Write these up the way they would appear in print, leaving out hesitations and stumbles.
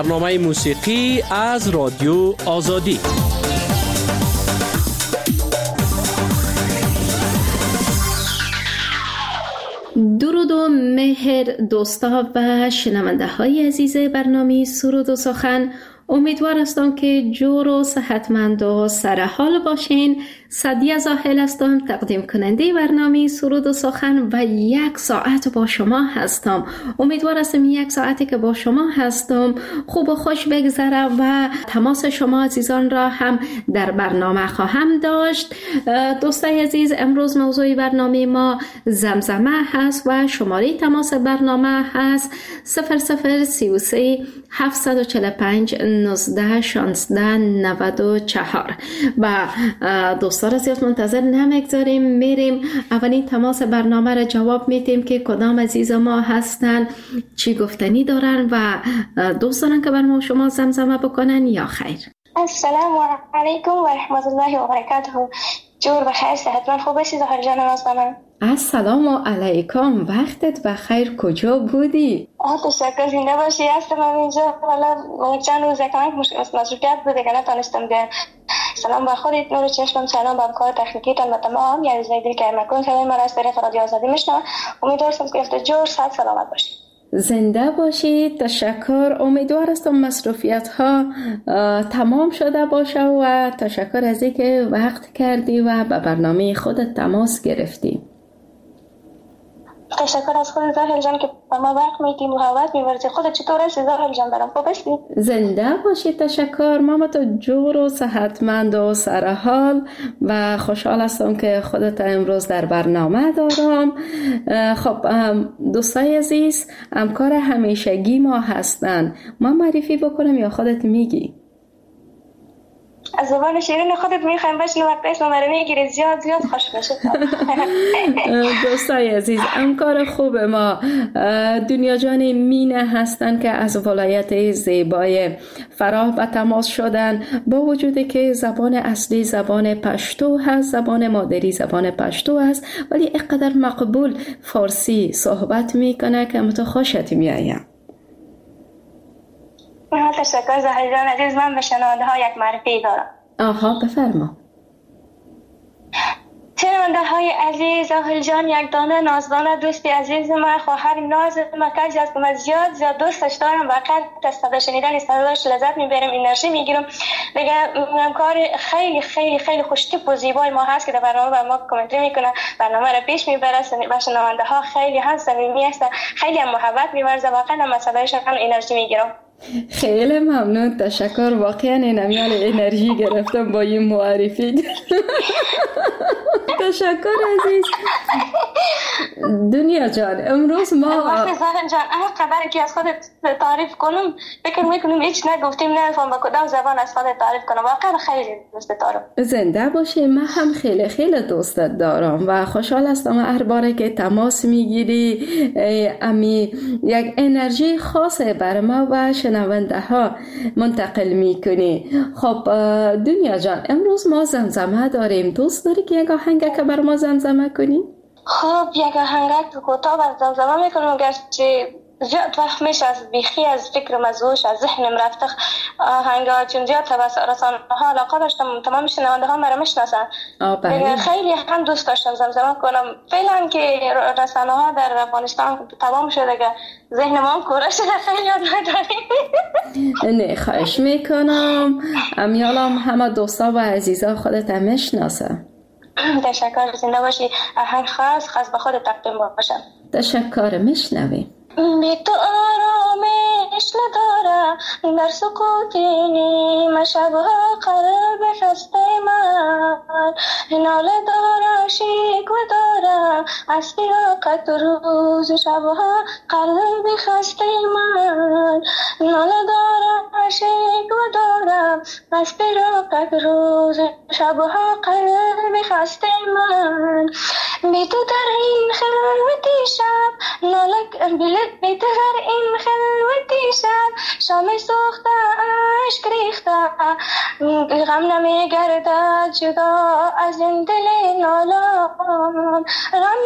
برنامه موسیقی از رادیو آزادی. درود و مهر دوستا و شنونده های عزیز برنامه سرود و سخن. امیدوار هستم که جور و صحتمند و سرحال باشین. سعدیه زاهل هستم، تقدیم کننده برنامه سرود و سخن و 1 ساعت با شما هستم. امیدوار هستم 1 ساعتی که با شما هستم خوب و خوش بگذره و تماس شما عزیزان را هم در برنامه خواهم داشت. دوستای عزیز، امروز موضوع برنامه ما زمزمه هست و شماره تماس برنامه هست 0033 745 19 16 94 و دوستان را زیاد منتظر نمیگذاریم، میریم اولین تماس برنامه را جواب میدیم که کدام عزیز ما هستن، چی گفتنی دارن و دوست دارن که برای شما زمزمه بکنن یا خیر. السلام علیکم و رحمت الله و برکاته. جور بخیر، صحتمند خوب باشی زهر جان نازنین. السلام علیکم، وقتت بخیر، کجا بودی؟ تشکر، زنده باشی. هستم اینجا، والا چند روز کمک مصروفیت بوده که نتونستم بیام. سلام بر خودت، نور چشمم، سلام به همکار تکنیکیتان و تمام یعنی زیدی که مکن صدای من از طریق رادیو آزادی میشنوم. امیدوارم که افت جور صحت سلامت باشی. زنده باشید، تشکر. امیدوار هستم مصروفیت ها تمام شده باشه و تشکر از اینکه وقت کردی و به برنامه خودت تماس گرفتی. تشکر از خودت زاهل جان که با ما وقت میدیم و حوات میورزی. خودت چطور هستی زاهل جان؟ برام خوب هستی؟ زنده باشی، تشکر. ماما تو جور و صحتمند و سرحال و خوشحال هستم که خودت امروز در برنامه دارم. خب دوستای عزیز، همکار همیشگی ما هستن، ما معرفی بکنم یا خودت میگی؟ از زبان شیرین خودت میخوایم بشنو وقت اسم رو میگیری زیاد خوش بشه. دوستای عزیز، همکار خوب ما دنیا جان مینه هستن که از ولایت زیبای فراه به تماس شدن، با وجودی که زبان اصلی زبان پشتو هست، زبان مادری زبان پشتو هست، ولی اینقدر مقبول فارسی صحبت میکنه که متو خوشت میایم. تشکر زهر جان عزیز. من به شنونده ها یک معرفی دارم. آها، بفرما. شنونده های عزیز، زاهل جان یک دانه نازدانه دوستی عزیز من، خواهر ناز من، کسی است که من زیاد دوستش دارم و قد از صدا شنیدن صداش لذت میبرم، انرژی میگیرم. دیگه کار خیلی خیلی خیلی خوشتیپ و زیبای ما هست که در برنامه با ما کامنتری میکنه، برنامه را پیش میبره و شنونده ها خیلی هم صمیمی هست، خیلی هم محبت میورزه. واقعا من صدایشان انرژی میگیرم. خیلی ممنون، تشکر. واقعا نمیال انرژی گرفتم با این معرفی. تشکر عزیز. دنیا جان، امروز ما وقتی زهر جان هر قدر که از خودت تعریف کنم فکر میکنم هیچ نگفتیم، نمیفهم با کدام زبان از خودت تعریف کنم. واقعا خیلی دوست دارم. زنده باشی. من هم خیلی خیلی دوستت دارم و خوشحال هستم هر باره که تماس میگیری امی یک انرژی خاصه بر ما و شنونده ها منتقل میکنی. خب دنیا جان، امروز ما زمزمه داریم. دوست داری که یک آهنگ که بر ما زمزمه کنی؟ خب یک آهنگ کوتاه بر زمزمه میکنم، گرچه زیاد وقت میشه از بیخی از فکرم از هوش از ذهنم رفته آهنگا، چون زیاد رسانه ها علاقه داشتم، تمام شنونده ها مرا میشناسن. خیلی هم دوست داشتم زمزمه کنم. فعلا که رسانه ها در افغانستان تمام شده که ذهن ما هم کوره شده، خیلی یاد نداریم. نه خواهش میکنم، امیالم همه دوستا و عزیزا خودت هم میشناسن. تشکر، زنده باشی. آهنگ خاص به خود تقدیم باشم. تشکر، میشنویم. بی تو آرامش ندارم در سکوت نیمه شبها، قلب خسته من ناله دارم، شکوه دارم از فراقت روز شبها، قلب خسته من ناله دارم، شکوه دارم از فراقت روز شبها، قلب خسته من. بی تو در این خلوتی شب ناله بی تو در این خلوتی شب، شام سوخته عشق ریخته، غم نمیگردد جدا از این دل نالان، غم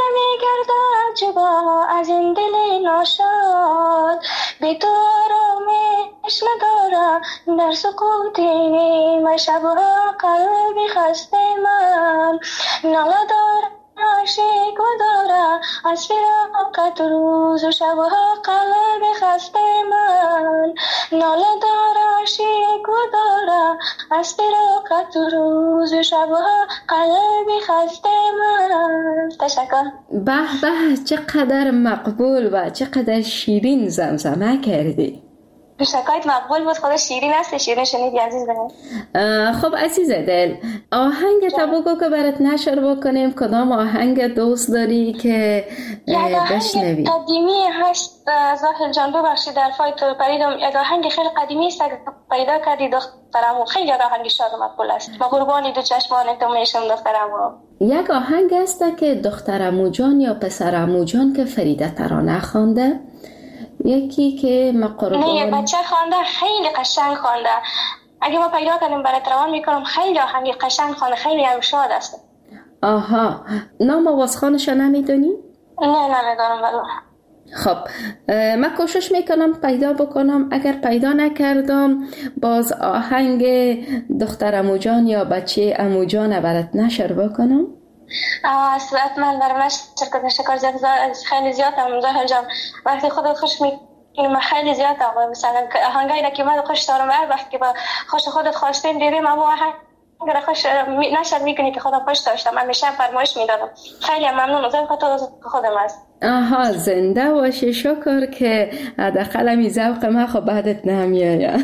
نمیگردد جدا از این دل ناشاد. بی تو آرامش ندارم در سکوت نیمه شبها قلبی خسته من ناله دارم شکوه دارم از فراقت روز و شبها قلبی خسته من ناله دارم شکوه دارم از فراقت روز و شبها قلبی خسته من. تشکر. به به، چقدر مقبول و چقدر شیرین زمزمه کردی. شکایت مقبول بود، خدا شیرین است. شیرین شنیدی عزیز دلم. خب عزیز دل، آهنگ تا بگو که برات نشر بکنیم. کدام آهنگ دوست داری که بشنوی؟ قدیمی هست زاهل جان، ببخشید در فایت پریدم. یک آهنگ خیلی قدیمی است، پیدا کردی دخترمو. خیلی آهنگ شاد و مقبول است. با قربانی دو چشمان تو میشم دخترمو. یک آهنگ است که دخترمو جان یا پسرمو جان که فریده ترانه خوانده، یکی که نه یک بچه خوانده، خیلی قشنگ خوانده. اگه ما پیدا کنیم برات روان میکنم. خیلی آهنگ قشنگ خوانده، خیلی هم شاد است. آها، نام آوازخوانش نمیدونی؟ نه نمیدونم والله. خب من کوشش میکنم پیدا بکنم. اگر پیدا نکردم باز آهنگ دخترمو جان یا بچه امو جان برات نشر بکنم. من برای شرکت شکر خیلی زیاد هم زاهل جان. وقتی خودت خوش میکنی خیلی زیاد هم مثلا آهنگایی که من خوش دارم، هر وقت که با خوش خودت خواستیم دیدیم اما آهنگ خوش نشر میکنی که خودم خوش داشتم. من میشم فرمایش میدادم. خیلی ممنون. زن خودم است. آها، زنده باشی. شکر که حداقل همی ذوق من خب بعدت نمیاید.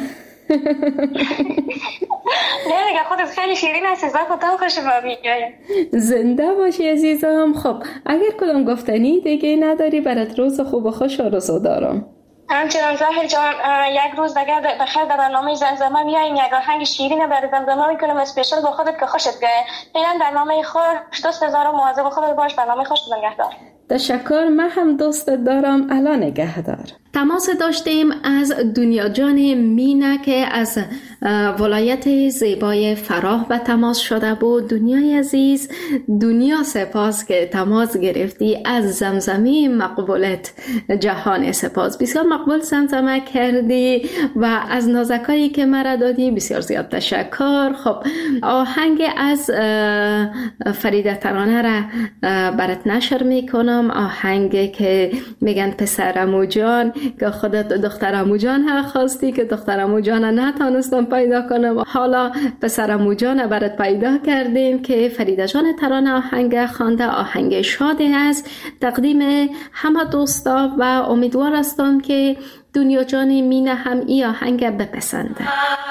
نه دیگه خودت خیلی شیرین هستی. ذوق تو خوش میاد. زنده باشی عزیزم. خب اگر کدام گفتنی دیگه نداری برات روز خوب و خوش آرزو دارم. همچنان زاهل جان، یک روز دیگه بخیر در برنامه زمزمه میاییم. یک آهنگ شیرین برای زمزمه میکنم اسپیشال با خودت که خوشت بیاد. فعلا برنامه خوش، دوست دارم، مواظب خودت باش. برنامه خوش نگهدار. تشکر. من هم دوست دارم. الان نگهدار. تماس داشتیم از دنیا جان مینه که از ولایت زیبای فراه به تماس شده بود. دنیای عزیز، دنیا سپاس که تماس گرفتی. از زمزمه مقبولت جهان سپاس. بسیار مقبول زمزمه کردی و از نازکایی که مرا دادی بسیار زیاد تشکر. خب آهنگ از فریده ترانه را برات نشر میکنم. آهنگ که میگن پسرمو جان که خودت دخترمو جان ها خواستی که دخترمو جان نتانستم پیدا کنم. حالا پسرمو جان برات پیدا کردیم که فریده جان ترانه آهنگ خوانده. آهنگ شادی است تقدیم همه دوستا و امیدوار هستم که دنیا جان مینه هم این آهنگ بپسنده.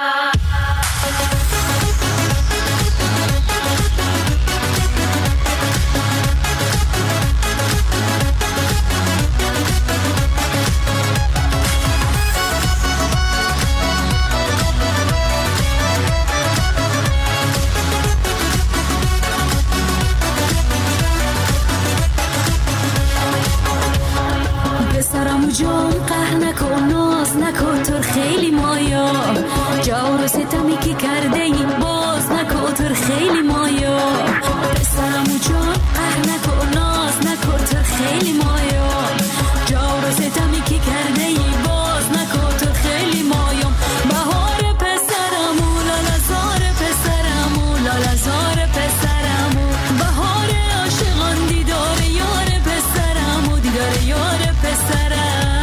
جان قهر نکن، ناز نکن، تو خیلی مایا جور و ستمی که کرده ای باز نکن، تو خیلی مایا پسرمو جان قهر نکن، ناز نکن، تو خیلی مایا جور و ستمی که کرده ای باز نکن، تو خیلی مایا بهار پسرمو لالزار پسرمو لالزار پسرمو بهار عاشقان دیدار یار پسرمو دیدار یار پسرمو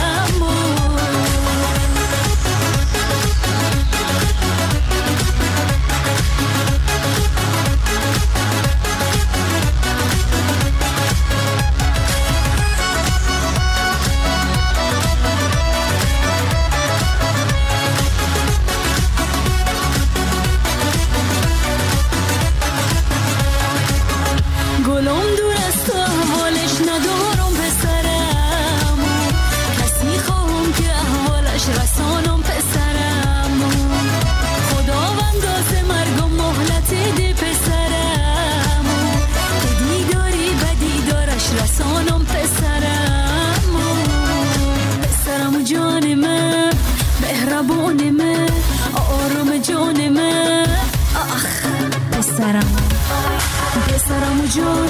پسرمو جان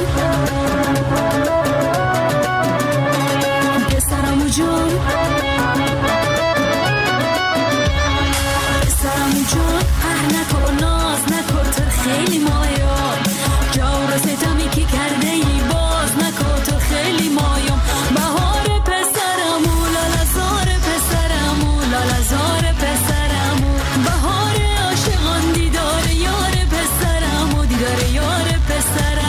پسرمو جان خیلی مایا جور و ستمی که کرده ای باز نکن تو خیلی مایا بهار پسرمو لالزار پسرمو لالزار پسرمو بهار عاشقان دیدار یار پسرمو دیدار یار پسرمو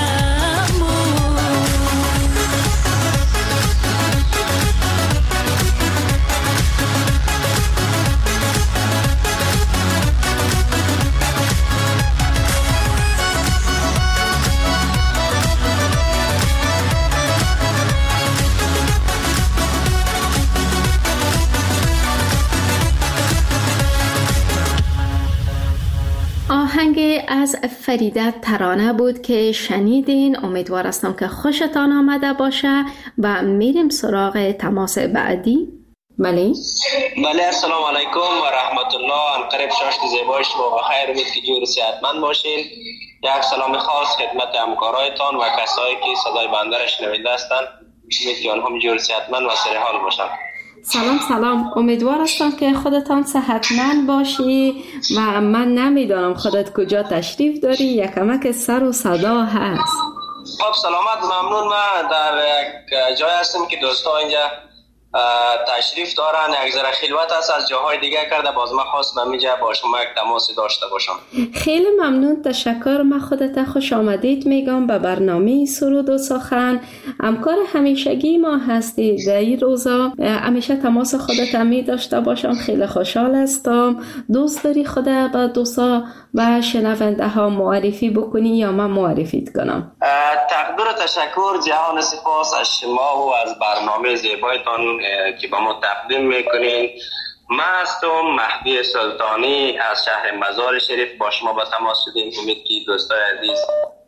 آهنگ از فریده ترانه بود که شنیدین. امیدوار هستم که خوشتان آمده باشه و میریم سراغ تماس بعدی. بله السلام علیکم و رحمت الله. انقریب شاشت زیبای شما و خیر امید که جور صحتمند باشین. یک سلام خاص خدمت همکارایتان و کسایی که صدای بنده را شنونده هستند. امید که آنها جور صحتمند و سرحال باشند. سلام امیدوار هستم که خودتان صحتمند باشی و من نمیدانم خودت کجا تشریف داری، یکمک سر و صدا هست. خب سلامت، ممنون. من در یک جای هستم که دوستا اینجا تشریف دارن، یک ذره خلوت هست، از جاهای دیگه کرده، باز من خواستم اینجا با شما یک تماسی داشته باشم. خیلی ممنون، تشکر. من خودت خوش آمدید میگم به برنامه سرود و سخن. همکار همیشگی ما هستی در این روزا، همیشه تماس خودت می داشته باشم. خیلی خوشحال هستم. دوست داری خودت به دوستا و شنونده ها معرفی بکنی یا من معرفیت کنم؟ تقدیر و تشکر، جهان سپاس از شما و از برنامه زیبایتان که با ما تقدیم میکنین. من هستم مهدی سلطانی از شهر مزار شریف، با شما به تماس شدیم. امید که دوستای عزیز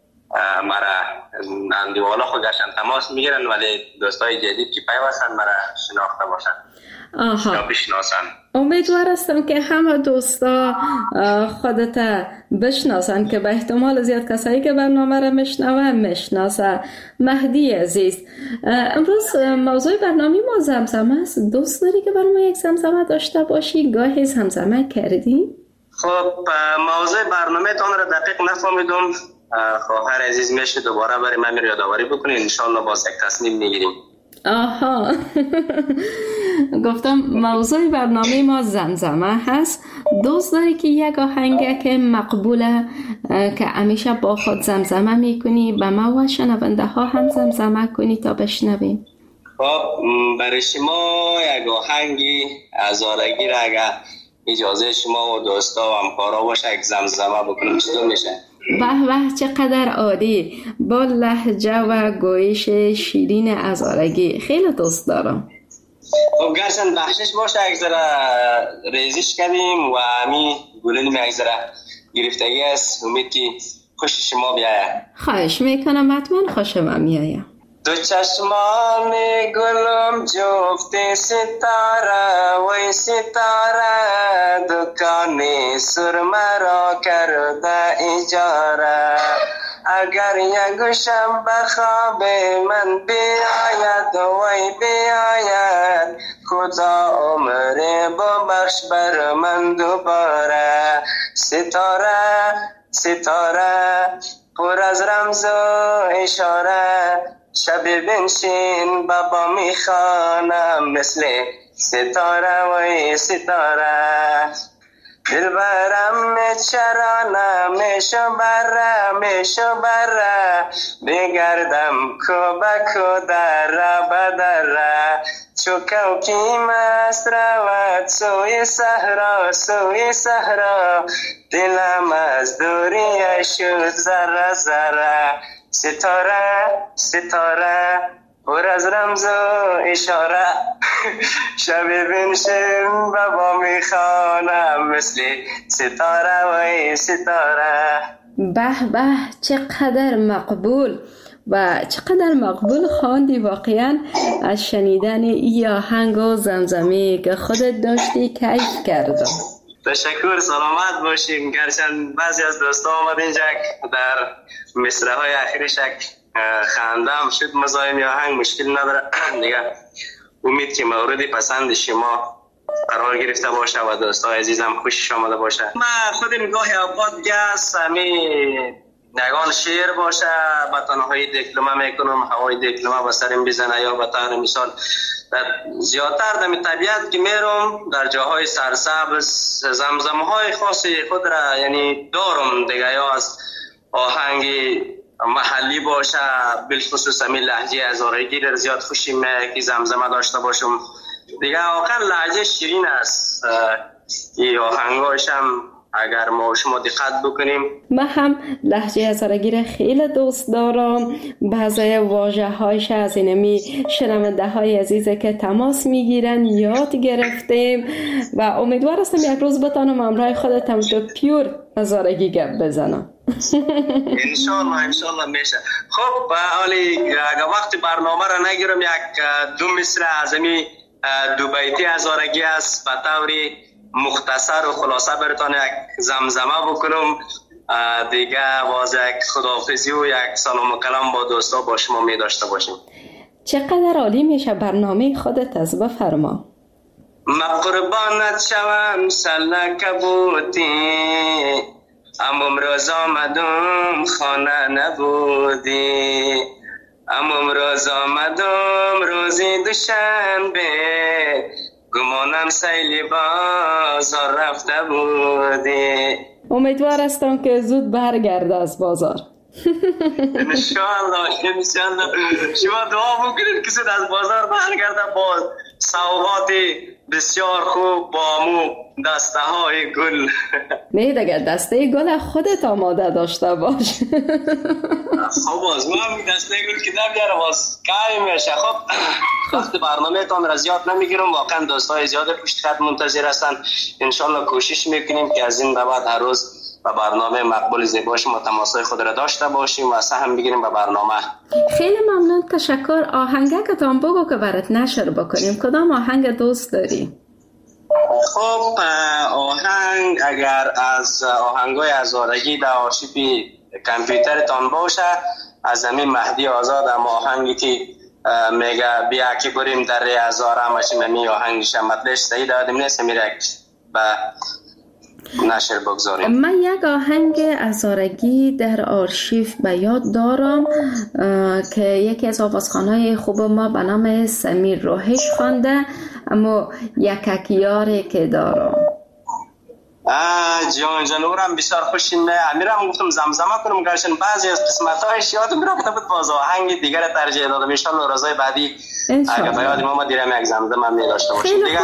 مرا اندیوالا خود گشتن تماس میگیرن، ولی دوستای جدید که پیوستن مرا شناخته باشن یا بشناسن. امیدوار هستم که همه دوستا خودت بشناسن که به احتمال زیاد کسایی که برنامه را میشناسه. مهدی عزیز، امروز موضوع برنامه ما زمزمه است. دوست داری که برای ما یک زمزمه داشته باشی؟ گاهی زمزمه کردی؟ خب موضوع برنامه تان را دقیق نفهمیدم. خواهر عزیز میشه دوباره برای من یادآوری بکنید، انشالله باز یک تصمیم میگیریم. آها گفتم موضوع برنامه ما زمزمه هست. دوست داری که یک آهنگ که مقبوله که همیشه با خود زمزمه میکنی به ما و شنونده ها هم زمزمه کنی تا بشنویم؟ خب برای شما یک آهنگی هزارگی را اگر اجازه شما و دوستا و همکارا باشه یک زمزمه بکنم چطور میشه؟ به چقدر عالی، با لهجه و گویش شیرین هزارگی. خیلی دوست دارم. خب گرچند بخشش باشه یک ذره ریزش کردیم و همین گلیم یک ذره گرفتگی است. امید که خوش شما بیاید. خواهش میکنم، حتما خوشم میاید. دو چشمان گلم جفت ستاره وی ستاره، دکان سرمه را کرده اجاره. اگر یک شب خواب من بیاید وی بیاید، خدا عمر ببخش بر من دوباره. ستاره ستاره پر از رمز و اشاره، شب بنشین بابا میخوانم مثل ستاره وی ستاره. دلبرم چرانه میشو بره، بگردم کو به کو دره بدره. چو کوکی مست رود سوی صحرا، دلم از دوری شد ذره ذره. ستاره ستاره پر از رمز و اشاره، شب بنشین بابا میخوانم مثل ستاره وی ستاره. به به چقدر مقبول و چقدر مقبول خواندی. واقعا از شنیدن این آهنگ و زمزمه که خودت داشتی کیف کردم. تشکر، سلامت باشیم. گرچند بعضی از دوستا آمد اینجا در مصرع های اخیرش خندم شد، مزاحم آهنگ مشکل نداره دیگه. امید که مورد پسند شما قرار گرفته باشه و دوستای عزیزم خوشش آمده باشه. من خود نگاه اوقات گس نگان شعر باشه به تنهایی دیپلمه میکنم، هوای دیپلمه به سرم بزنه، یا به طور مثال زیادتر در طبیعت که میرم در جاهای سرسبز زمزمه های خاص خود را یعنی دارم دیگه، یا از آهنگ محلی باشه بالخصوص همین لهجه هزارگی را زیاد خوشی میاد که زمزمه داشته باشم دیگه. واقعا لهجه شیرین است، این آهنگاش هم اگر ما شما دقت بکنیم. من هم لهجه هزارگی را خیلی دوست دارم. بعضی واژه هایش از اینمی شنونده های عزیزه که تماس میگیرن یاد گرفتیم و امیدوار هستم یک روز بتانم همراه خودتم تو پیور هزارگی گپ بزنم. انشالله میشه. خب حالی وقت برنامه را نگیرم، یک دو مصر از امی دو بیتی هزارگی است به طوری مختصر و خلاصه براتون یک زمزمه بکنم دیگه. باز یک خداحافظی و یک سلام و کلام با دوستا با شما می داشته باشیم. چقدر عالی میشه برنامه خودت از بفرما. ما قربانت شوم سلک بودی، امروز آمدم خانه نبودی، امروز آمدم روزی دوشنبه، گمانم سیلی بازار رفته بودی. امیدوار هستم که زود برگرده از بازار. انشاءالله شما دعا بکنید که زود از بازار برگرده با سوغات بسیار خوب، با مو دسته های گل. نه دیگه دسته گل خودت آماده داشته باش. خب باز من دسته گل که نمیاره باز کاری میشه. خب وقت برنامه تان را زیاد نمیگیرم، واقعا دوستای زیاد پشت خط منتظر هستن. انشالله کوشش میکنیم که از این به بعد هر روز به برنامه مقبول زیبا شما تماسای خود را داشته باشیم و سهم بگیریم به برنامه. خیلی ممنون، تشکر. آهنگکتان بگو که برات نشر بکنیم. کدام آهنگ دوست داری؟ خب آهنگ اگر از آهنگای هزارگی در آرشیو کامپیوترتان باشه، از همین مهدی آزاد هم آهنگی که میگه بیا که بریم در هزار همشیم، همین آهنگش هم مطلش صحیح دادیم نیست، میره به نشر بگذاریم. من یک آهنگ هزارگی در آرشیو به یاد دارم که یکی از آوازخوانای خوب ما به نام سمیر روحش خوانده، اما یک یاری که دارم. جان اورم بسیار خوشیم. امیرم گفتم زمزمه کنم گرشن بعضی از قسمت‌هایش یادم میرفت بود، باز آهنگ دیگر ترجیح دادم. ان شاء الله روزهای بعدی اگه به یاد ما دیرم یک زمزمه می داشته باشیم دیگه.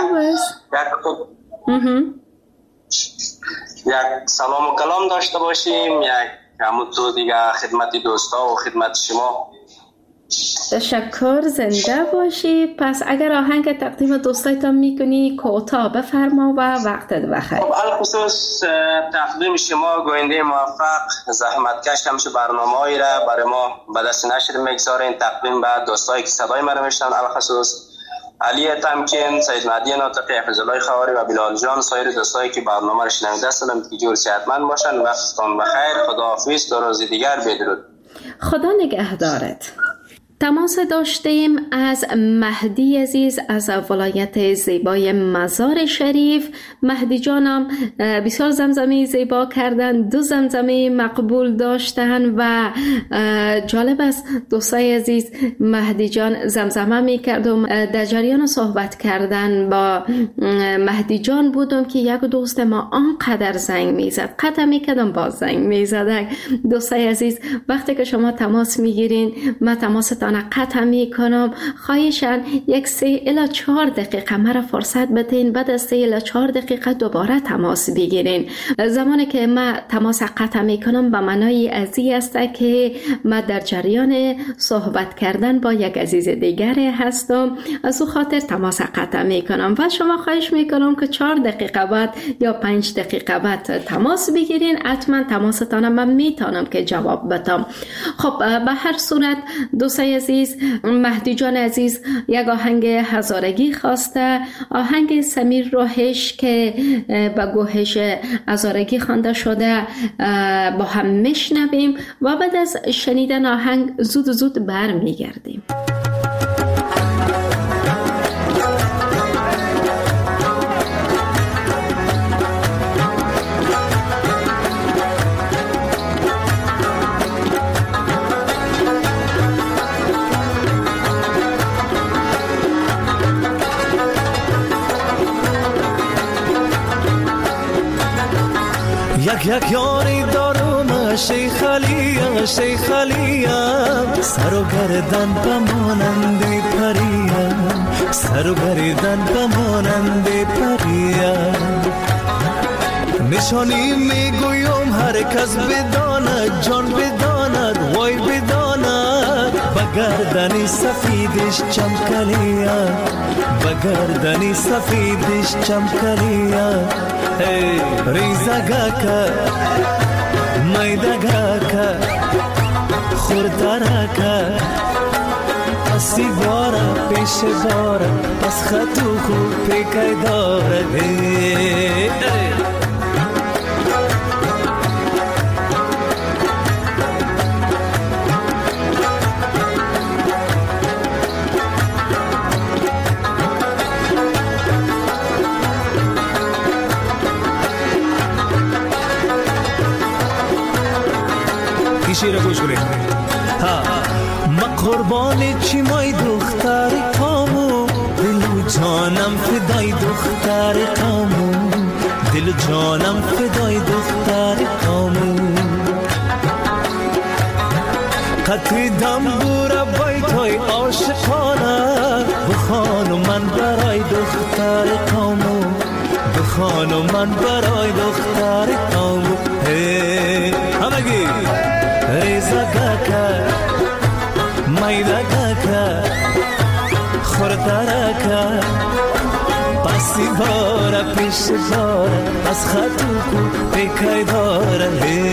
یک سلام و کلام داشته باشیم، یک همون تو دیگه خدمت دوستا و خدمت شما. تشکر، زنده باشی. پس اگر آهنگ تقدیم دوستایتان میکنی کوتاه بفرما و وقتت بخیر. خب الخصوص تقدیم شما گوینده موفق زحمتکش همیشه برنامه‌ای را برای ما به دست نشر میگذارین. تقدیم به دوستایی که صدای ما رو میشنون، الخصوص علی تمکین، سید مهدی ناطقی، حفظ الله خواری و بلال جان، سایر دوستایی که برنامه رو شنونده هستند که جور صحتمند باشن. وقتتان بخیر. خداحافظ. تا روز دیگر بدرود. خدا نگهدارت. تماس داشتیم از مهدی عزیز از ولایت زیبای مزار شریف. مهدی جانم بسیار زمزمه زیبا کردن، 2 زمزمه مقبول داشتن و جالب است دوستای عزیز، مهدی جان زمزمه میکردم. در جریان صحبت کردن با مهدی جان بودم که یک دوست ما آنقدر زنگ میزد، قطع میکردم باز زنگ میزد. دوستای عزیز وقتی که شما تماس میگیرین من تماستان قطع میکنم. خواهشاً 3 الی 4 دقیقه مرا فرصت بدین، بعد از 3 الی 4 دقیقه دوباره تماس بگیرین. زمانی که من تماس قطع میکنم به معنای ازی است که من در جریان صحبت کردن با یک عزیز دیگر هستم، از او خاطر تماس قطع میکنم و شما خواهش میکنم که 4 دقیقه بعد یا 5 دقیقه بعد تماس بگیرین. حتما تماستان من میتونم که جواب بدم. خب به هر صورت دوستای عزیز، مهدی جان عزیز یک آهنگ هزارگی خواسته، آهنگ سمیر روحش که با گوهش هزارگی خوانده شده با هم میشنویم و بعد از شنیدن آهنگ زود برمیگردیم. یک یاری دارم شیخ علیم سر و گردن بمانند پریم سر و گردن بمانند پریم نشانی میگویم هر کس بداند جان بداند وای بداند بگردنی سفیدش چمکلیم بگردنی سفیدش چمکلیم ریزگاکا میدگاکا خوردرکا پسی بارا پیش بارا پس خطو خوب پیکای داره شیر گوش کنید. ما قربان چی مای دختر کامو دل و جانم فدای دختر کامو دل و جانم فدای دختر کامو قطعی دنبور بیتای عاشقانه بخوانو من برای دختر کامو بخوانو من برای دختر کامو همگی ریزگاکا میدگاکا خوردرکا پسی بارا پیش بارا از خطو کو پیکای داره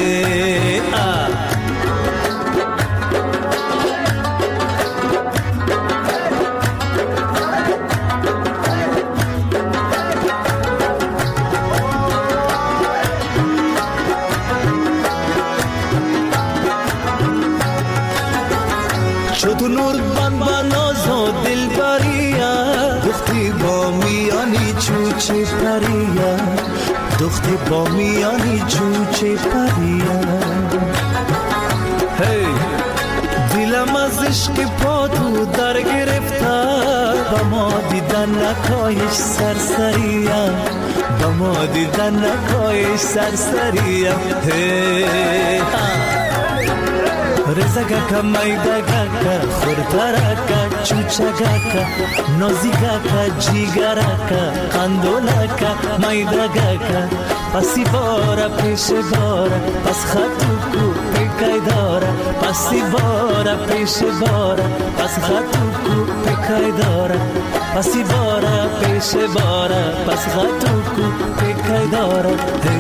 تو نور بان بنازو دل بریا دختی با میانی چوچه پریا دختی با میانی چوچه پریا دلم از عشق پا تو در گرفته با ما دیدن نکایش سرسریا با ما دیدن نکایش سرسریا رزگاکا میدگاکا خوردرکا چوچگاکا نازیگاکا جیگراکا قندولاکا میدگاکا پسی بارا پیش بارا پس خطو کو پیکای دارا پسی بارا پیش بارا پس خطو کو پیکای دارا پسی بارا پیش بارا پس خطو کو پیکای دارا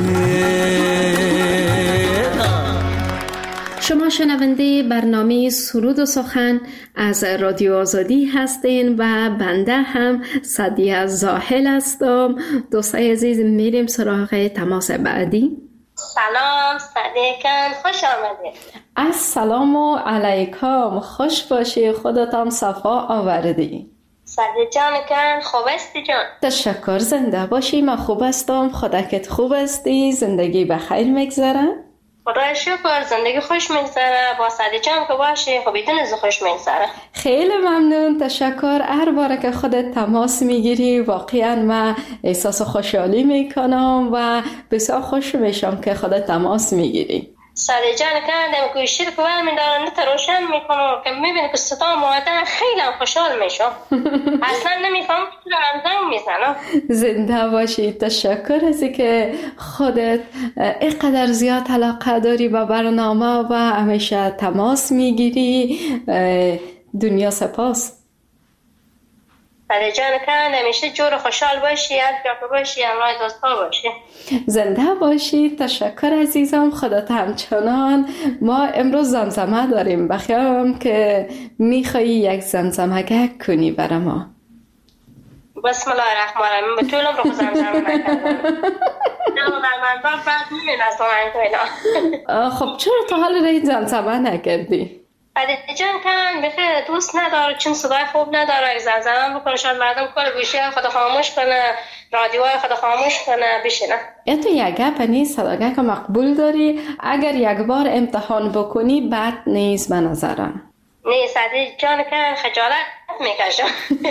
شما شنونده برنامه سرود و سخن از رادیو آزادی هستین و بنده هم سعدیه زاهل هستم. دوستای عزیز میریم سراغ تماس بعدی. سلام صدیقان، خوش آمدید. السلام علیکم، خوش باشی، خودتان صفا آوردی. صدیق جان کن، خوب هستی جان؟ تشکر، زنده باشی. من خوب هستم، خودت خوب هستی؟ زندگی بخیر میگذره؟ خدای شکر، زندگی خوش میگذره. با صدیق جان که باشی خب بدون از خوش میگذره. خیلی ممنون، تشکر. هر باره که خودت تماس میگیری واقعا من احساس خوشحالی میکنم و بسیار خوش میشم که خودت تماس میگیری. صدیق جان کندم که شیر که برمیدارن نت روشن میکنم که میبینی که صدا مادر خیلی خوشحال میشم. اصلا نمیفهم که رمزنگ میزنم. زنده باشی، تشکر از که خودت اینقدر زیاد علاقه داری به برنامه و همیشه تماس میگیری. دنیا سپاس. صدیق جان کن همیشه جور خوشحال باشی، از جا باشی، همراه دوستا باشی. زنده باشی، تشکر عزیزم. خودت همچنان. ما امروز زمزمه داریم، بخیرم که میخوایی یک زمزمه کنی برای ما. بسم الله الرحمن الرحیم. به طولم رو زمزمه نکردم. نه من بعد میبین از من. خب چرا تا حال رای زمزمه نکردی؟ صدیق جان کن بخیر دوست نداره، چون صدای خوب نداره. زمزمه بکنه شاید مردم کل گوشی خود خاموش کنه، رادیوهای خود خاموش کنه بشینه. تو یک گپ نیست، صداگه که مقبول داری. اگر یک بار امتحان بکنی بد نیست به نظرم. نه صدیق جان کن خجالت میکشم.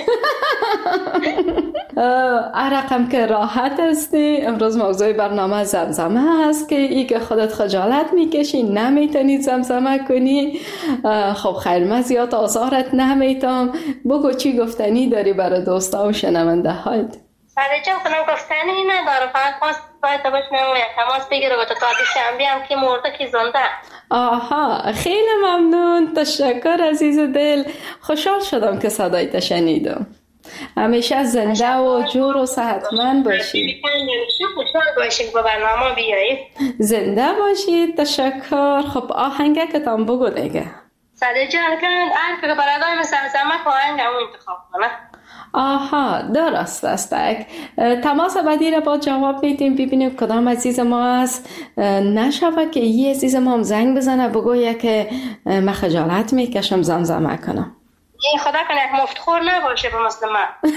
رقم که راحت هستی. امروز موضوع برنامه زمزمه هست که ای که خودت خجالت میکشی نمیتونی زمزمه کنی. خب خیر، من زیاد آزارت نمیتم. بگو چی گفتنی داری برای دوستا و شنونده هایت؟ ساده کنم گفتنی نداره، فقط خواست باید باشم تماس بگیره با تا شنبه هم که مرده که زنده. آها، خیلی ممنون، تشکر عزیز دل. خوشحال شدم که صدایت شنیدم. همیشه زنده و جور و صحتمند باشید. خوشحال باشید با برنامه بیایید. زنده باشید. تشکر. خب آهنگه که تام بگو دیگه. ساده جان که برادای مثل زمزمه که آهنگ همون انتخاب کنه. آها، درست است. تماس بعدی را با جواب میدیم، ببینیم کدام عزیز ما است. نشوه که یه عزیز ما هم زنگ بزنه بگویه که من خجالت میکشم زمزمه کنم. این خدا کنه یک مفتخور نباشه به مثل من.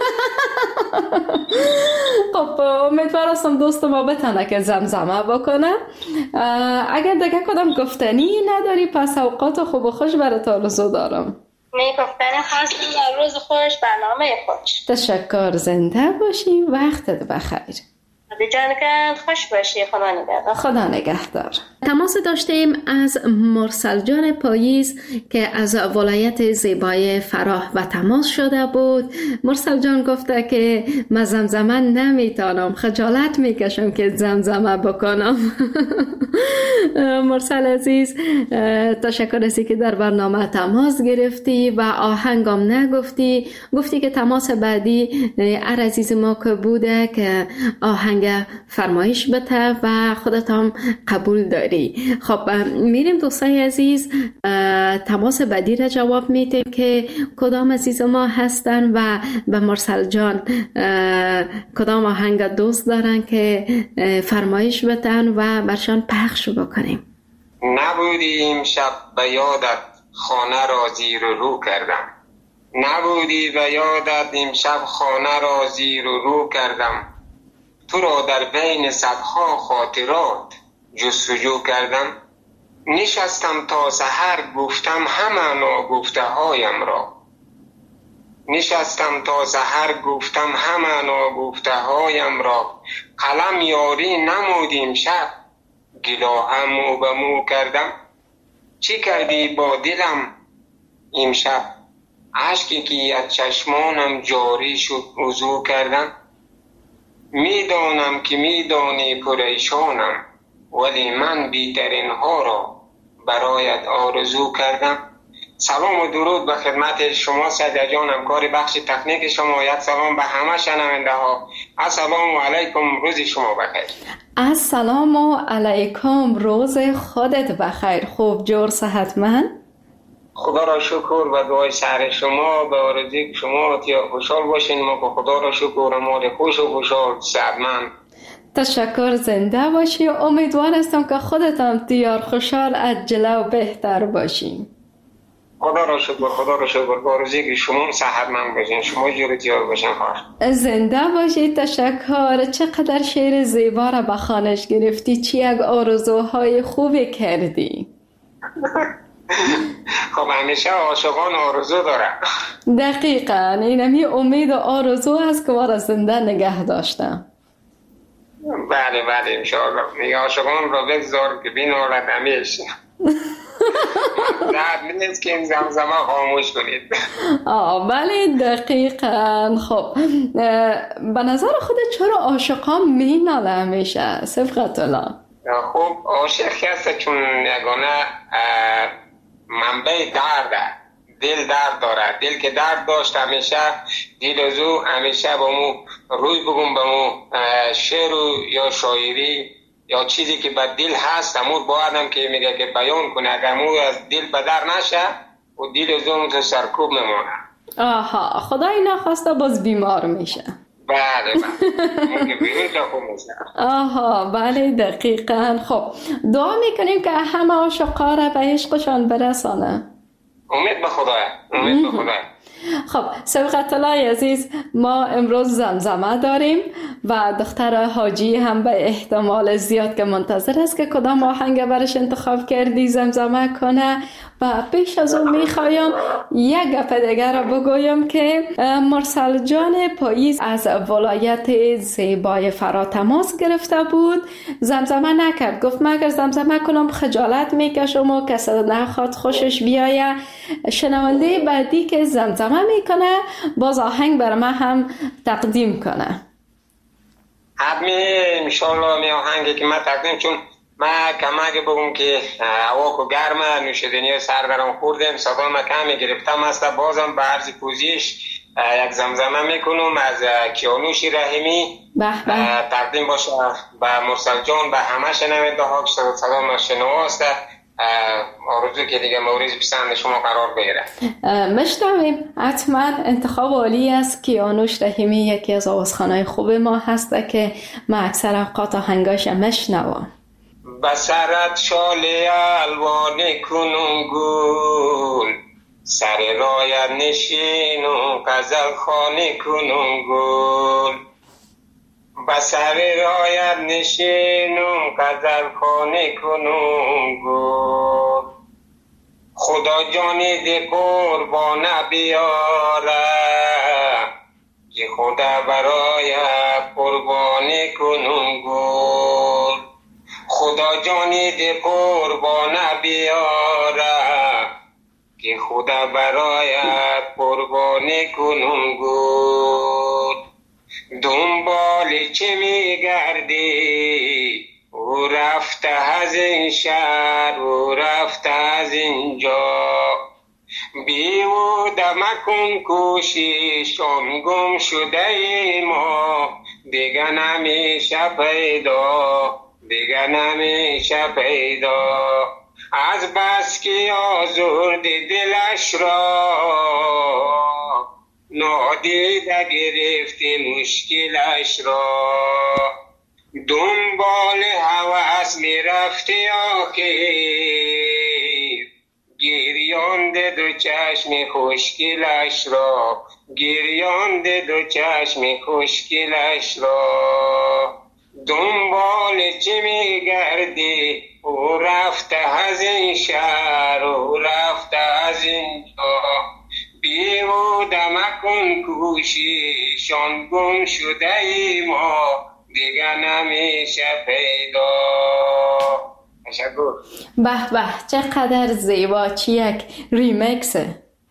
خب امیدوارم دوست ما بتونه که زمزمه بکنه. اگر دیگه کدام گفتنی نداری پس اوقات خوب و خوش برات آرزو دارم. گفتن خواستم در روز خوش، برنامه خوش. تشکر. زنده باشی. وقتت بخیر. جان که خوش باشی. خدا نگهدار. خدا نگهدار. تماس داشتیم از مرسل جان پاییز که از ولایت زیبای فراه و تماس شده بود. مرسل جان گفته که من زمزمه نمیتونم، خجالت میکشم که زمزمه بکنم. مرسل عزیز، تشکر از که در برنامه تماس گرفتی و آهنگم نگفتی. گفتی که تماس بعدی هر عزیز ما که بوده که آهنگ فرمایش بده و خودت هم قبول داری. خب میریم دوستای عزیز، تماس بعدی را جواب میدیم که کدام عزیز ما هستن و به مرسل جان کدام آهنگ دوست دارن که فرمایش بدن و برشان پخش بکنیم. نبودی امشب به یادت خانه را زیر و رو کردم، نبودی به یادت امشب خانه را زیر و رو کردم، تو را در بین صدها خاطرات جستجو کردم، نشستم تا سحر گفتم همه ناگفته هایم را، نشستم تا سحر گفتم همه ناگفته هایم را، قلم یاری نمودیم شب گلاهم مو به مو کردم، چی کردی با دلم امشب اشکی که از چشمانم جاری شد وضو کردم، میدانم که میدانی پریشانم ولی من بیترین ها را برایت آرزو کردم. سلام و درود به خدمت شما سیده جان، همکار بخش تکنیک شما. یک سلام به همه شنونده ها. السلام علیکم، روز شما بخیر. السلام علیکم، روز خودت بخیر. خوب جور صحتمند؟ خدا را شکر و دعای سر شما به آرزوی شما که خوشحال باشین. ما که خدا را شکر مال خوش و خوشحال صحتمند. تشکر. زنده باشی. امیدوار هستم که خودت هم دیار خوشحال عجله و بهتر باشی. خدا را شکر، خدا را شکر. با آرزوی شما صحتمند باشین، شما جور دیار باشین. زنده باشی. تشکر. چقدر شعر زیبا را به خوانش گرفتی، چی یک آرزوهای خوبی کردی. خب همیشه عاشقان آرزو داره. دقیقاً اینمی امید و آرزو هست که ما را زنده نگه داشتم. بله بله انشاءالله. میگه عاشقان را بگذار که بین آرد همیشه. نه نیست که این زمزمه خاموش کنید. بله دقیقاً. خب به نظر خودت چرا عاشقان میناله همیشه؟ صفقت الله. خب عاشق هست چون یگانه منبع درده، دل درد داره. دل که درد داشت همیشه دل از او همیشه با مو روی بگم به مو شعر یا شاعری یا چیزی که به دل هست امور با آدم که میگه که بیان کنه، اگر مو از دل بدر نشه و دل از اون تو سرکوب میمونه. آها، خدای نخواسته باز بیمار میشه. بله آها بله دقیقاً. خب دعا میکنیم که همه عاشقا را به عشقشان برسانه. امید به خدایا. امید به خدا. خب سبقت الله عزیز، ما امروز زمزمه داریم و دختر حاجی هم به احتمال زیاد که منتظر است که کدام آهنگ برش انتخاب کردی زمزمه کنه. و پیش از اون میخوایم یک گپ دیگر را بگویم که مرسل جان پاییز از ولایت زیبای فرا تماس گرفته بود، زمزمه نکرد، گفت من اگر زمزمه کنم خجالت میکشم و کسی نخواد خوشش بیایه. شنونده بعدی که زمزمه میکنه باز آهنگ بر من هم تقدیم کنه. انشالله می آهنگی که من تقدیم، چون من کمک بگم که هوا کو گرمه، نوشیدنی سردرم خوردم، صدا ما کمی گرفتم است، بازم به عرض پوزیش یک زمزمه میکنم از کیانوش رحیمی تقدیم باشه به مرسل جان، به همه شنونده ها که صدا ما شنواست. آرزو که دیگه مورد پسند شما قرار بگیره. مشتویم حتما. انتخاب عالی است. کیانوش رحیمی یکی از آوازخوانای خوب ما هست که من اکثر اوقات آهنگاش مشنوم. بسرت شاله الوان کنون گل، سر رایت نشین و غزل خانه کنون گل، بسر رایت نشین و غزل خانه کنون گل، خدا جانی ده قربان بیاره که خدا برای قربانی کنون گل، خدا جانی ده قربان بیاره که خدا برای قربانی کنون گل، دنبال چه میگردی او رفته از این شهر او رفته از اینجا، بیهوده مکن کوشش آن گم شده ای ما، دیگه نمیشه پیدا دیگه نمیشه پیدا، از بس که آزرد دلش را نادیده گرفتی مشکلش را، دنبال هوس میرفتی آخر گریانده دو چشم خوشگلش را، گریانده دو چشم خوشگلش را، دنبال چی میگردی او رفته از این شهر او رفته از اینجا، بیهوده مکن کوشش آن گم شده ای ما، دیگه نمیشه پیدا. تشکر. به به چقدر زیبا، چی یک ریمیکسه.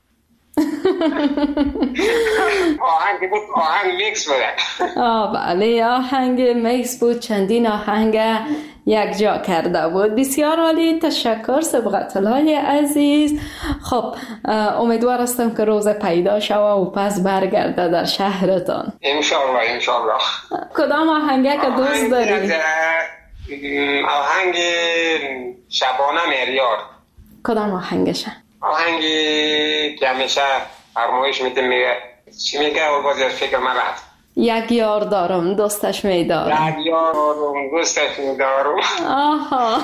آهنگ بود، آهنگ میکس بود. بله آهنگ میکس بود، چندین آهنگ یک جا کرده بود. بسیار عالی، تشکر سبقت الله عزیز. خب امیدوار هستم که روز پیدا شوه و پس برگرده در شهرتان انشالله انشالله. کدام آهنگه که دوست داری؟ آهنگ شبانه مهریار. کدام آهنگشه؟ آهنگی که همیشه فرمایش میده، میگه چی میگه و بازی از فکر من رفت، یک یار دارم دوستش میدارم، یک یار دارم دوستش میدارم. آها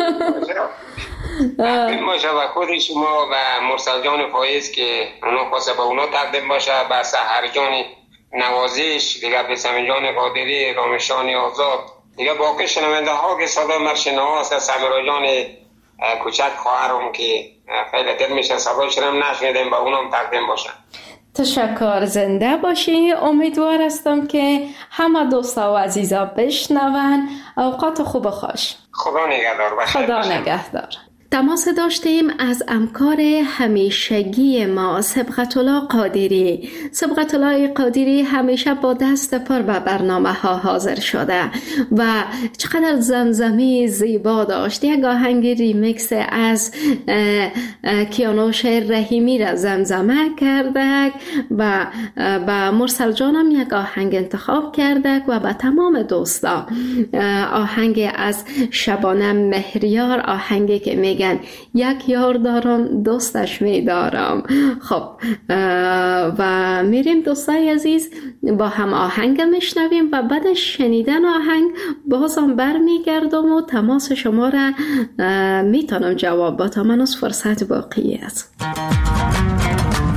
تقدیم باشه به خود شما و مرسل جان پاییز که اونا خواسته به اونا تقدیم باشه، به سحر جان نوازش دیگه، به سمی جان قادری، رامشان آزاد دیگه، باقی شنونده ها که صدا مرشناس سمیرا جان کوچک خواهرم که خیلی دل میشه صدایشون هم نشنیدیم، به اونم تقدیم باشن. تشکر، زنده باشی. امیدوار هستم که همه دوستا و عزیزا بشنون. اوقات خوب خوش. خدا نگهدار. خدا نگهدار. تماس داشتیم از همکار همیشگی ما سبقت الله قادری. سبقت الله قادری همیشه با دست پر به برنامه ها حاضر شده و چقدر زمزمه زیبا داشت. یک آهنگ ریمیکس از کیانوش رحیمی را زمزمه کرده و با مرسل جانم یک آهنگ انتخاب کرده و به تمام دوستا آهنگ از شبانه مهریار، آهنگی که میگن یک یار دارم دوستش میدارم. خب و میریم دوستای عزیز با هم آهنگ میشنویم و بعد شنیدن آهنگ بازم برمیگردم و تماس شما را میتونم جواب با تا من از فرصت باقی است.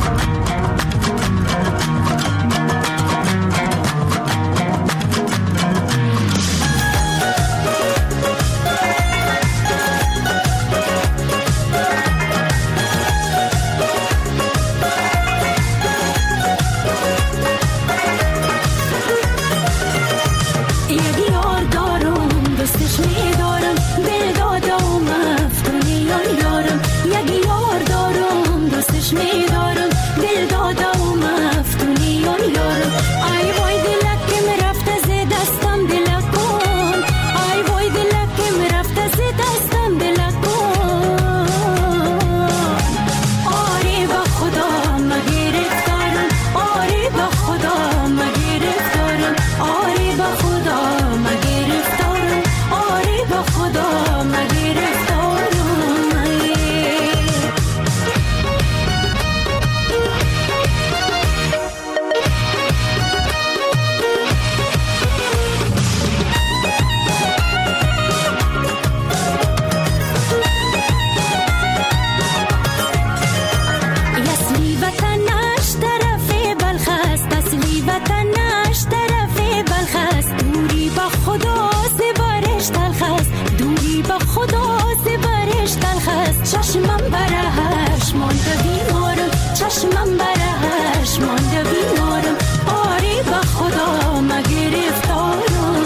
برهش مانده بیمارم، چشمم برهش مانده بیمارم، آری به خدا مگرفتارم.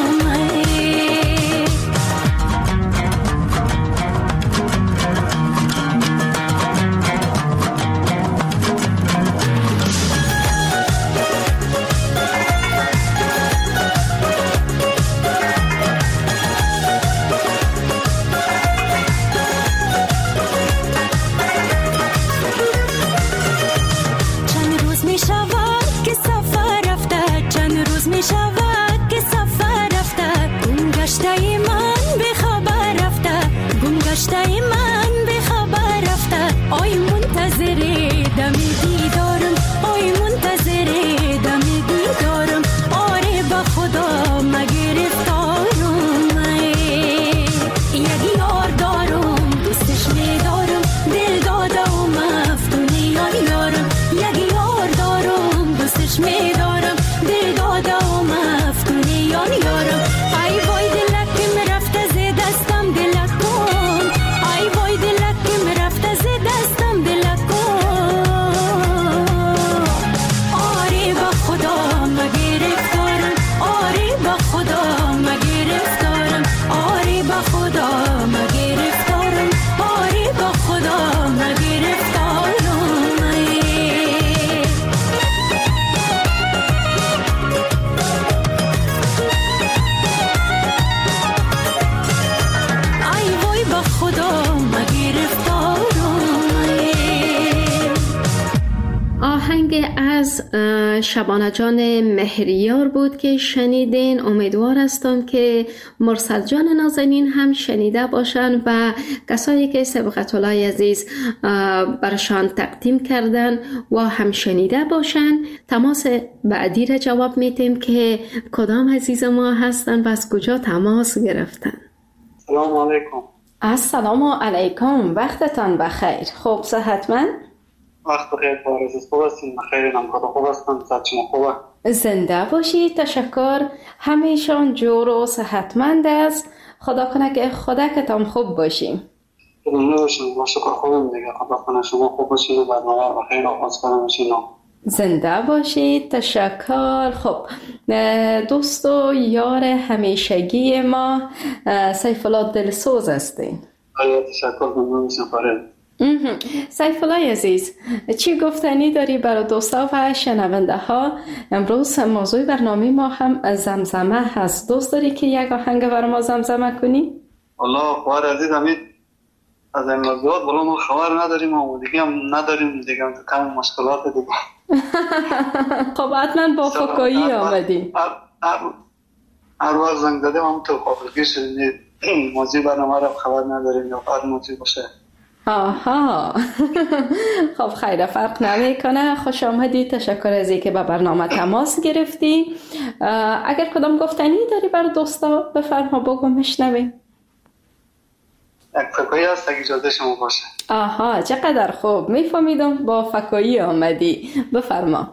شبانه جان مهریار بود که شنیدین. امیدوار هستم که مرسل جان نازنین هم شنیده باشن و کسایی که سبقت الله عزیز برشان تقدیم کردن و هم شنیده باشن. تماس بعدی را جواب میتیم که کدام عزیز ما هستن و از کجا تماس گرفتن. سلام علیکم. السلام علیکم، وقتتان بخیر. خوب صحتمند؟ وقت بخیر بارز خوب هستیم. بخیر نمکات خوب هستم. صحت شما خوبه؟ زنده باشید. تشکر. همیشان جور و صحتمند است. خدا کنه که خودکتان خوب باشیم. ممنون باشیم. ما شکر خوبیم دیگه. خدا کنه شما خوب باشید و برنامه بخیر آغاز کنم باشید. زنده باشید. تشکر. خب دوست و یار همیشگی ما سیف الله دلسوز هستین. تشکر. ممنون باشیم. سیف الله عزیز، چی گفتنی داری برای دوستا و شنونده ها؟ امروز موضوع برنامه ما هم زمزمه هست. دوست داری که یک آهنگ برای ما زمزمه کنی؟ والله خوار عزیز امید از این موضوعات بلا ما خبر نداریم و دیگه هم نداریم دیگه هم کم مشکلات دیگه. خب حتما با فکایی آمدی. هر وقت زنگ دادیم هم تو قابلگی شدیم موضوع برنامه را خبر نداریم یا هر موضوع باشه. آها. خب خیلی فرق نمیکنه. خوش آمدی. تشکر از اینکه به برنامه تماس گرفتی. اگر کدام گفتنی داری برای دوستا بفرما بگو میشنویم. یک فکایی هست اگه اجازه شما باشه. آها چقدر خوب. میفهمیدم با فکایی آمدی. بفرما.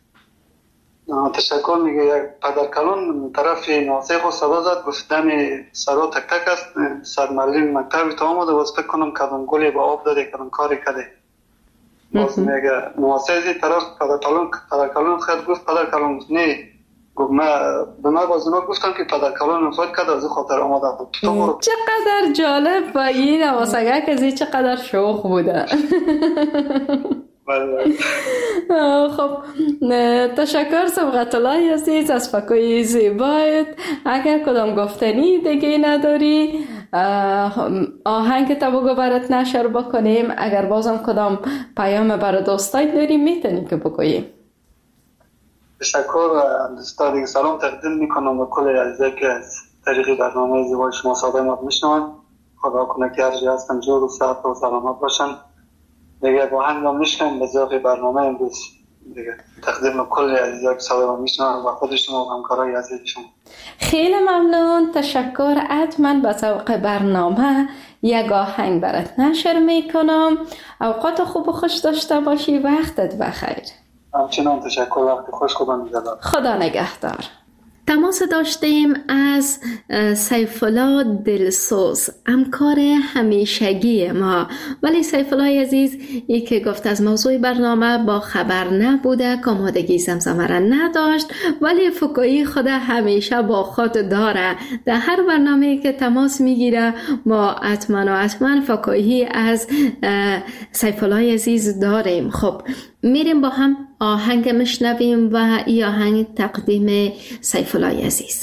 تشکر. میگه یک پدرکلان طرف ناسخ و صدا زد گفتم سرا تک تک است سرمرلین مکتبی تا آمده باز فکر کنم کدام گلی با آب داده کدام کاری کده. باز میگه ناسخی طرف پدرکلان خود گفت پدرکلان گفت نه گفت به من باز اونا گفتم که پدرکلان فکر کرد از خاطر آمده بود. چقدر جالب و این نواسگه کزی چقدر شوخ بوده. خب تشکر سبقت الله عزیز از فکای زیبایت. اگر کدام گفتنی دیگه نداری آهنگ تا بگو برات نشر بکنیم. اگر بازم کدام پیام برای دوستای داری میتونی که بگوییم. تشکر. دوستا دیگه سلام تقدیم میکنم به کل عزیزایی که از طریق برنامه زیبای شما صدای ما میشنون. خدا کنه که هر جا هستن جور و صحت و سلامت باشن. دیگه با هم میشنم به ذوق برنامه امروز دیگه تقدیم کل عزیزایی که صدای ما میشنون و خود شما و همکارای عزیز شما. خیلی ممنون. تشکر. حتما به ذوق برنامه یک آهنگ برات نشر میکنم. اوقات خوب و خوش داشته باشی. وقتت بخیر. همچنان تشکر. وقت خوش. خدا نگهدار. خدا نگهدار. تماس داشتیم از سیف‌الله دلسوز، همکار همیشگی ما. ولی سیف‌الله عزیز ای که گفت از موضوع برنامه با خبر نبوده، آمادگی زمزمه را نداشت، ولی فکایی خود همیشه با خود داره. در هر برنامه که تماس میگیره ما حتما فکایی از سیف‌الله عزیز داریم. خب میریم با هم آهنگ مشنویم و این آهنگ تقدیم سیف‌الله عزیز.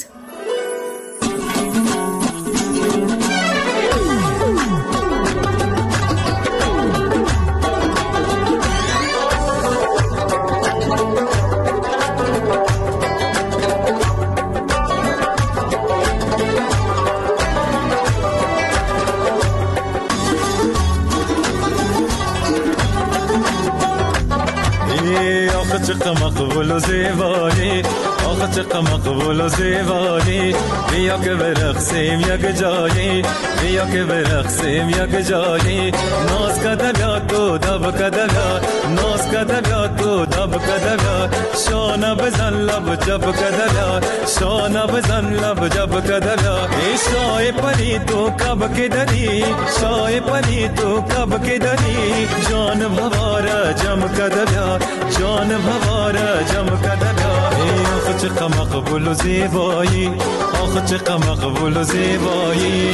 چقدر مقبول و زیبایی، آخه چقدر مقبول و زیبایی، بیا که برقصیم یک جایی، بیا که برقصیم یک جایی، ناز کده بیا تو دب کده بیا، ناز کده بیا تو دب کده بیا، شانه بزن لب جب کده بیا، شانه بزن لب جب کده بیا، ای شای پری تو کب که دری، شای پری تو کب که دری، جان بواره جم کده بیا، جان بواره جم کده بیا، ای آخه چقدر مقبول و زیبایی، آخه چقدر مقبول و زیبایی.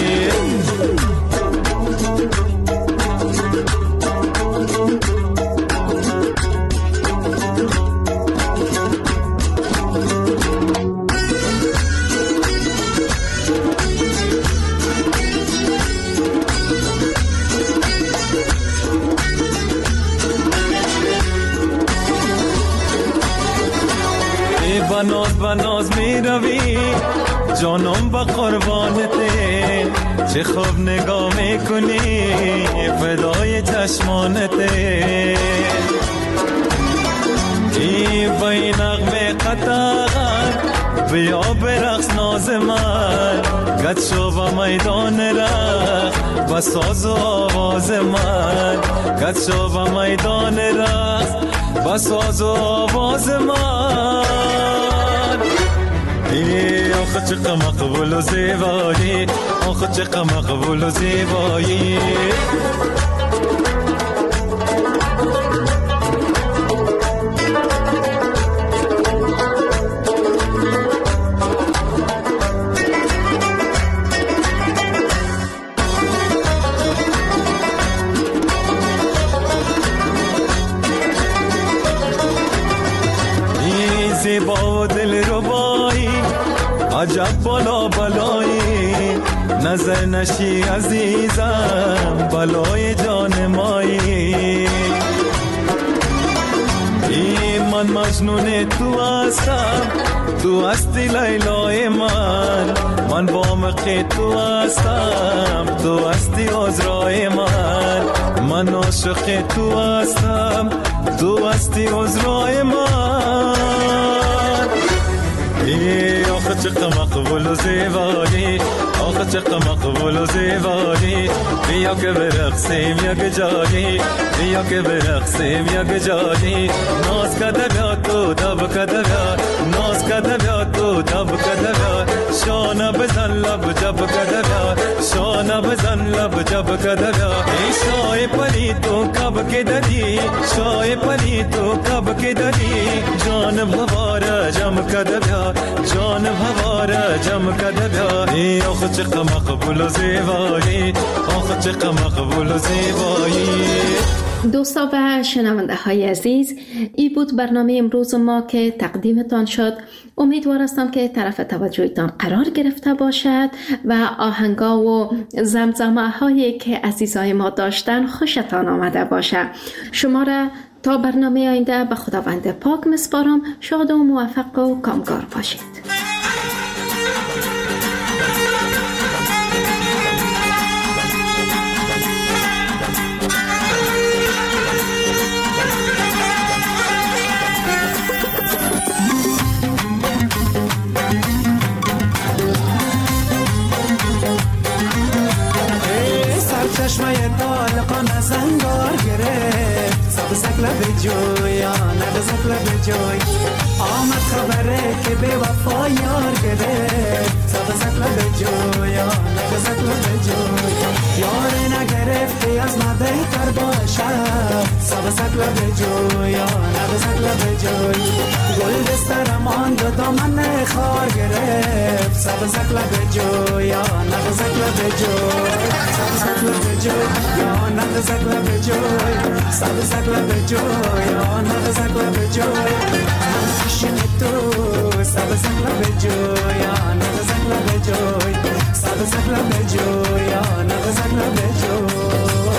بناز می روی جانم با قربانته، چه خوب نگاه می کنی فدای چشمانته، ای بای نغمه قطعات بیا برقص ناز من، گد شو با میدان رقص بساز و آواز من، گد شو با میدان رقص بساز و آواز من، ای آخه چقدر مقبول و زیبایی، آخه چقدر مقبول و زیبایی. ای زیبا و دل ربایی، عجب بالا بالایی، نظر نشی عزیزم بلای جان مایی، ای من مجنون تو هستم، تو هستی لیلای من با مخی تو هستم، تو هستی عذرای من عاشق تو هستم، تو هستی عذرای من، ای آخه چقدر مقبول و زیبایی، آخه چقدر مقبول و زیبایی، بیا که برقصیم یک جایی، بیا که برقصیم یک جایی، ناز کده بیا تو دب کده بیا، ناز کده بیا تو دب کده بیا، شانه بزن لب جب کده بیا، شانه بزن لب جب کده بیا، ای شای پری تو کب که دری، شای پری تو کب که دری، جان بواره جم کده بیا، جان بواره جم کده بیا، ای آخه چقدر مقبول و زیبایی، آخه چقدر مقبول و زیبایی. دوستا و شنونده های عزیز، این بود برنامه امروز ما که تقدیمتان شد. امیدوار هستم که طرف توجهتان قرار گرفته باشد و آهنگا و زمزمه هایی که عزیزای ما داشتن خوشتان آمده باشه. شما را تا برنامه آینده به خداوند پاک میسپارم. شاد و موفق و کامگار باشید. چشمه طالقان از انگار گرفت، سبزک لب جوی نغزک لب جوی آمد خبره که به وفا یار گرفت سبزک لب جوی نغزک لب جوی یار نگرفتی از ما بهتر باشد سبزک لب جوی نغزک لب جوی گل دستر ماند و دامن خار گرفت سبزک لب جوی نغزک لب جوی سبزک لب جوی یا نغزک لب جوی سبزک لب جوی یا نغزک لب جوی من عاشق تو سبزک لب جوی یا نغزک لب جوی سبزک لب جوی یا نغزک لب جوی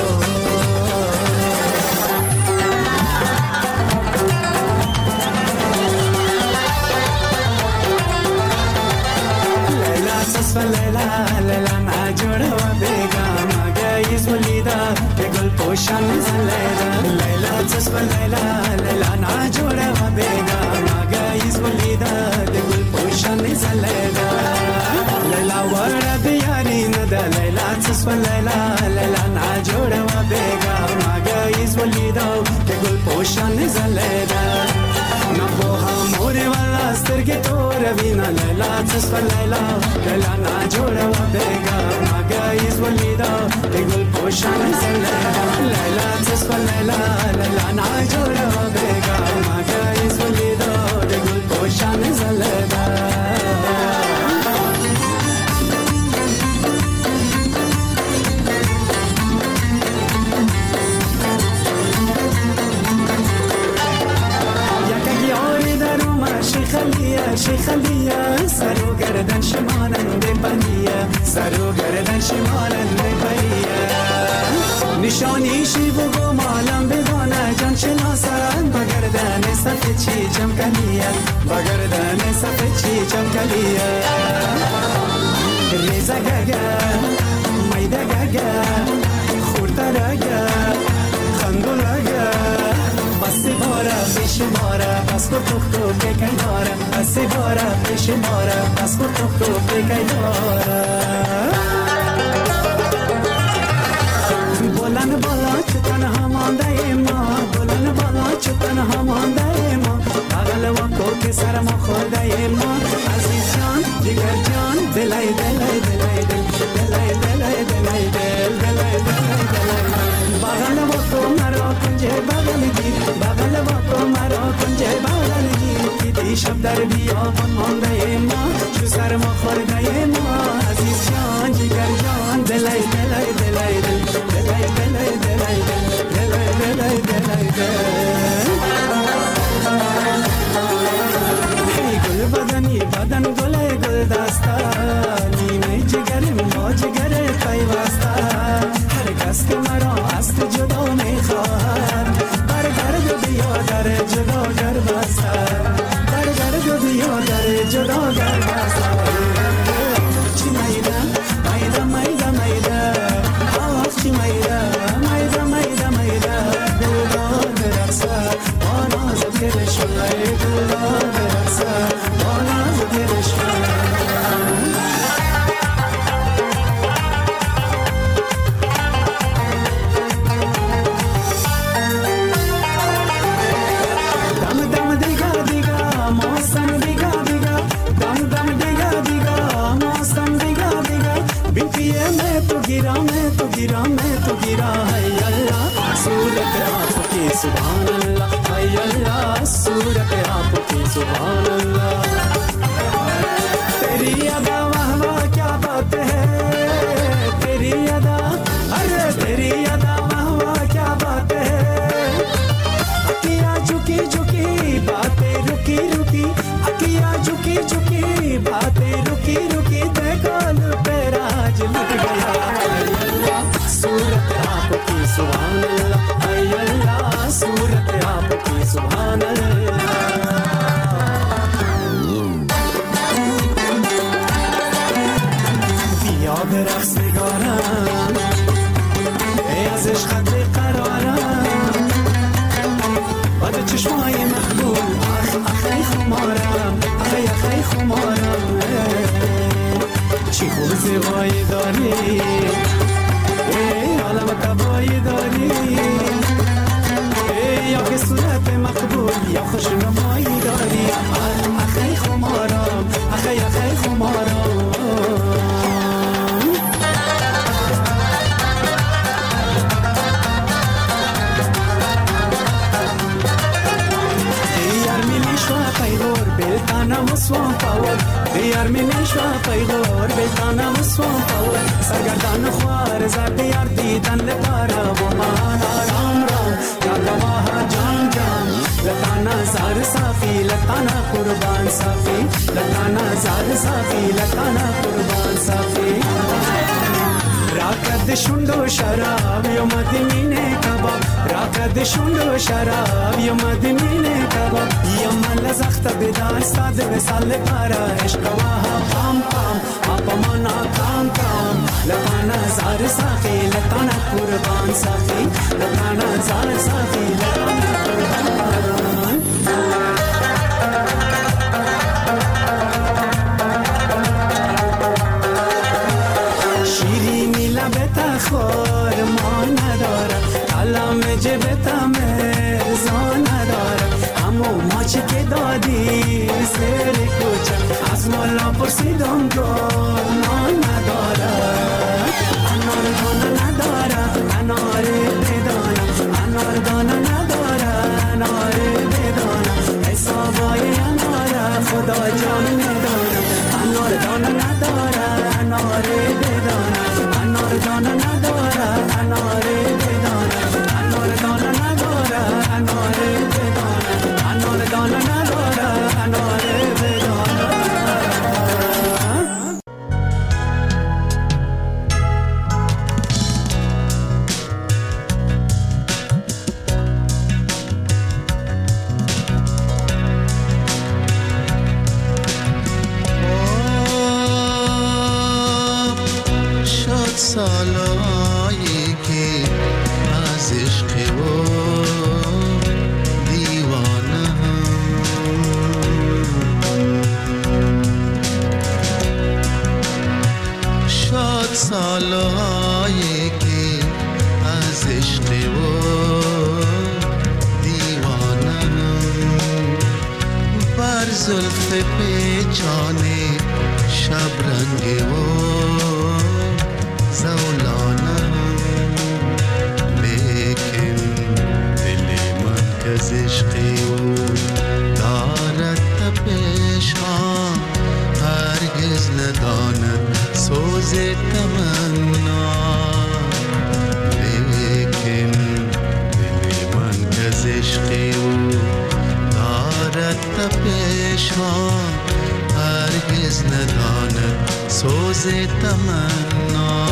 لیلا لیلا نجوره و بگم مگه ولیدا که گل پوشان زلیدا لیلا تصف لیلا لیلا نجوره و بگم مگه ولیدا که گل پوشان زلیدا لیلا ورد بیاری نده لیلا تصف لیلا لیلا نجوره و بگم مگه ولیدا که گل پوشان زلیدا نبوها موری والا استرگی تو روینا لیلا تصف لیلا لیلا نجوره و بگم مگه ولیدا که گل پوشان زلیدا لیلا تصف لیلا لیلا نجوره و بگم مگه ولیدا که گل پوشان زلیدا شیخلیه سر و گردن شماننده بلیه سر و گردن شماننده بلیه نشانیشی بگو مالم بدانه جان شناسن با گردن صفه چی جم کلیه با گردن صفه چی جم کلیه ریزه گگه میده گگه خورده رگه خندولگه بسی باره پیش باره بس کو تو بکی داره بسی باره پیش باره بس کو تو بکی داره بلند بالا چه تنها مانده ما بلند بالا چه تنها مانده ما بغل و کوک سر ما خورده ما عزیز جان جگر جان دلای دلای دلای دلای دلای دلای دلای دلای بغل و کو مرا کنجه بغل گیر بغل و کو مرا کنجه بغل گیر که دیشب در بیابان مانده ما چو سر ما خورده ما عزیز جان جگر جان دلای دلای دلای دلای دلای دلای دلای دلای دلای دلای گل بدنی بدن گل گل دستانی می جگرم با جگر پیوسته هر کس که مرا است جدا می خواهد برگرد بیا در جدا گر بسته برگرد بیا در جدا گر بسته چی میده میده میده میده آف چی میده میده میده میده دلدار برقصه آناز گرشونه دلدار برقصه آناز گرشونه गिरा है अल्लाह सूरत आपकी सुभान अल्लाह है अल्लाह सूरत आपकी सुभान अल्लाह तेरी अदा वाह वाह क्या बात है तेरी अदा अरे तेरी अदा वाह वाह क्या बात है अकिया झुकी झुकी बातें रुकी रुकी अकिया झुकी झुकी बातें रुकी रुकी देखो पे राज लग गया सूरत आपकी सुभान अल्लाह ऐ अल्लाह सूरत आपकी सुभान अल्लाह بیا به رقص نگارم ای از عشقت قرارم بعد چشمای مقبول اخ اخی خمارم اخی اخی خمارم چی خوب زیبایی داری ای عالم تبایی داری ای یا که صورت مقبول یا خوش نمایی داری اخی خمارم اخی خمارم Beltana swan power diyar mein shwa paygor beltana swan power sargardan khwar zat yar didan le para wo mana ram ram yadwa jam jam latana zar safi latana qurban safi latana zar safi latana qurban safi rakad shundo sharab yo madine kabab rakad shundo sharab yo madine kabab yamal zakhta bedar stad vesal para ishqwa pam pam apamana kam kam latana zar safi latana qurban safi latana zar safi latana qurban شیرینی لبت خور ما نداره کلام جبت مرزا نداره همو ماچی که دادی سر کوچه از مالا پرسیدم گنا نداره انار دانه نداره انار بدانه انار دانه نداره انار بدانه حسابای اناره خدا جان نداره انار دانه نداره انار بدانه انار دانه نداره انار بدانه انار دانه نداره انار بدانه انار دانه نداره انار بدانه سالایی که از عشق و دیوانه شاد سالایی که از عشق و دیوانه بر زلف پیچانه شبرنگ و زولانم لیکن دل من کز عشقی او دارد تپش ها هرگز نداند سوز تمنا لیکن دل من کز عشقی او دارد تپش ها هرگز نداند سوز تمنا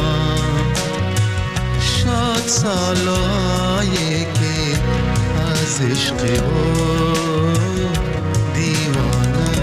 شاد سالایی که از عشق او دیوانه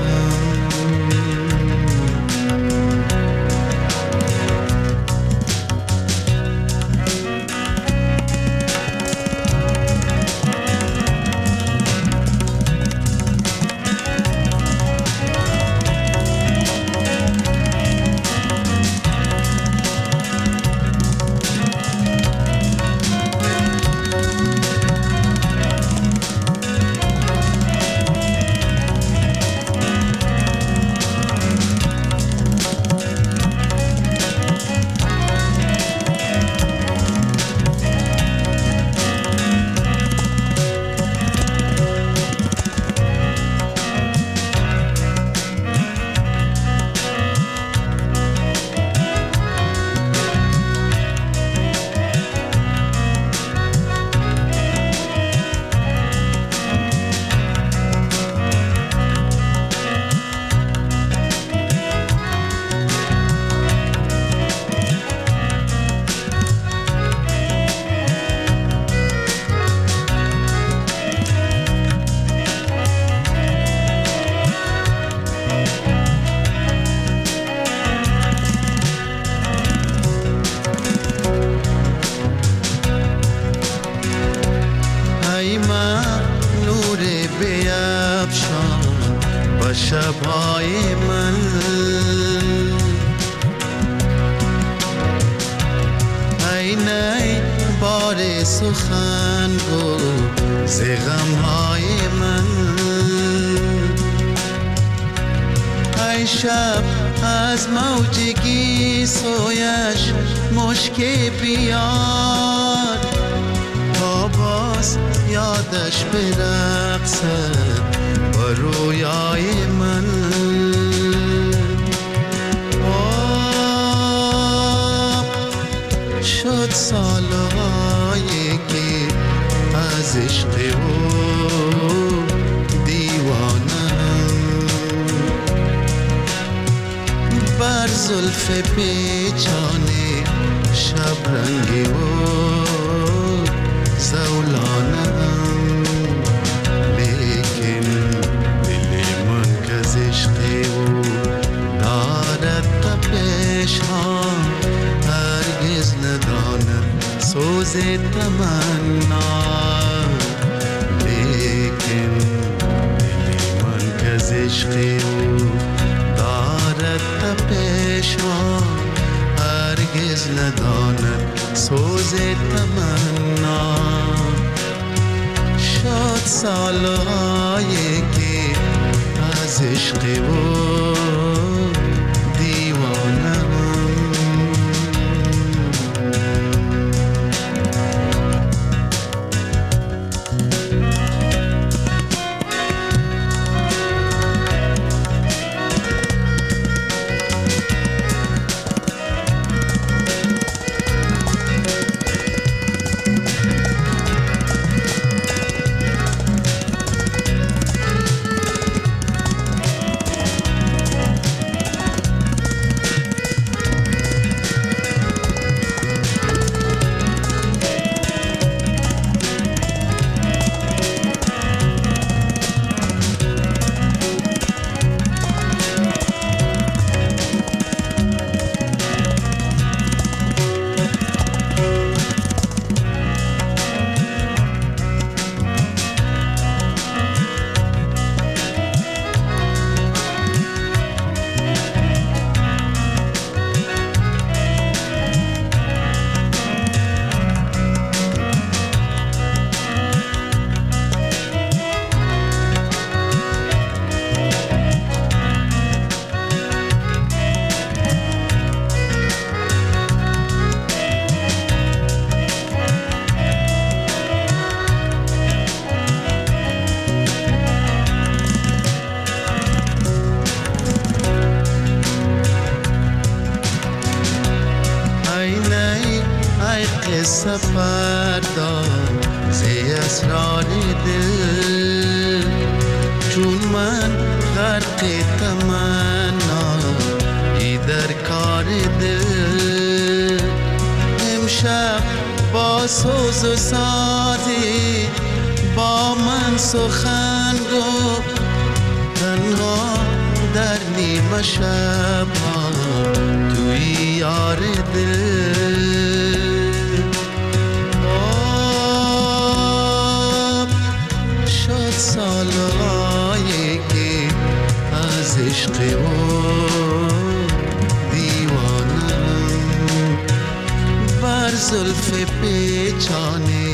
شب‌های من ای نی بار سخن گو ز غمهای من. ای شب از موجگی سویش مشکه بیار تا باز یادش برقصد با رویای من. شد سالهایی که از عشق او دیوانم، بر زلف پیچانه شبرنگی و زولانم، لیکن دل من که از عشق او دارد تپش ها، هرگز نداند سوز تمنا، لیکن دل من که از عشق او دارد تپش ها، هرگز نداند سوز تمنا. شد سالهایی که از عشق او دیوانم. سفر دار زی اسرار دل، چون من غرق تمنا ای در کار دل. امشب با سوز و سازی با من سخن گفت، تنها در نیمه شب ها توی یار دل. سالهایی که از عشق او دیوانم، بر زلف پیچانه